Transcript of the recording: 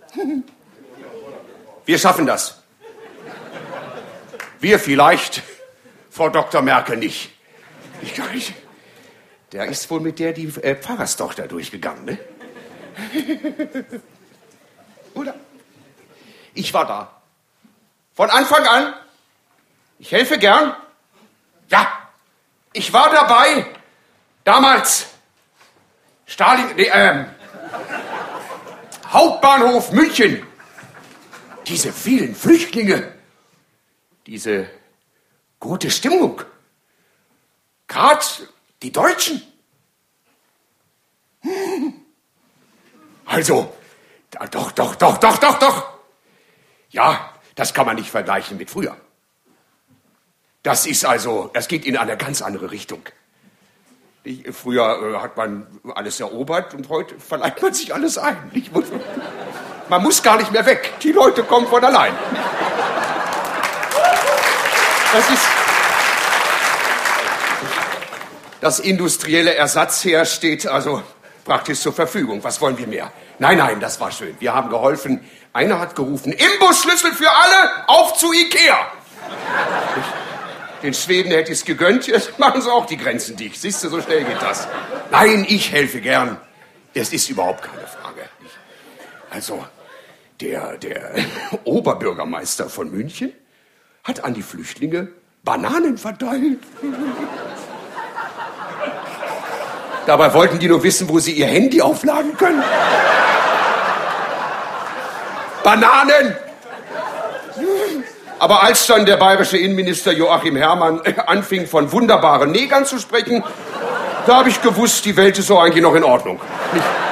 Wir schaffen das. Wir vielleicht, Frau Dr. Merkel nicht. Der ist wohl mit der die Pfarrerstochter durchgegangen, ne? Oder? Ich war da. Von Anfang an. Ich helfe gern. Ja, ich war dabei. Damals. Hauptbahnhof München. Diese vielen Flüchtlinge. Diese gute Stimmung. Gerade die Deutschen. Also, doch. Ja, das kann man nicht vergleichen mit früher. Das geht in eine ganz andere Richtung. Früher hat man alles erobert und heute verleiht man sich alles ein. Man muss gar nicht mehr weg. Die Leute kommen von allein. Das industrielle Ersatzheer steht also praktisch zur Verfügung. Was wollen wir mehr? Nein, das war schön. Wir haben geholfen. Einer hat gerufen, Imbusschlüssel für alle, auf zu Ikea. Den Schweden hätte ich es gegönnt, jetzt machen sie auch die Grenzen dicht. Siehst du, so schnell geht das. Nein, ich helfe gern. Das ist überhaupt keine Frage. Also, der Oberbürgermeister von München hat an die Flüchtlinge Bananen verteilt. Dabei wollten die nur wissen, wo sie ihr Handy aufladen können. Bananen! Aber als dann der bayerische Innenminister Joachim Herrmann anfing, von wunderbaren Negern zu sprechen, da habe ich gewusst, die Welt ist so eigentlich noch in Ordnung. Nicht?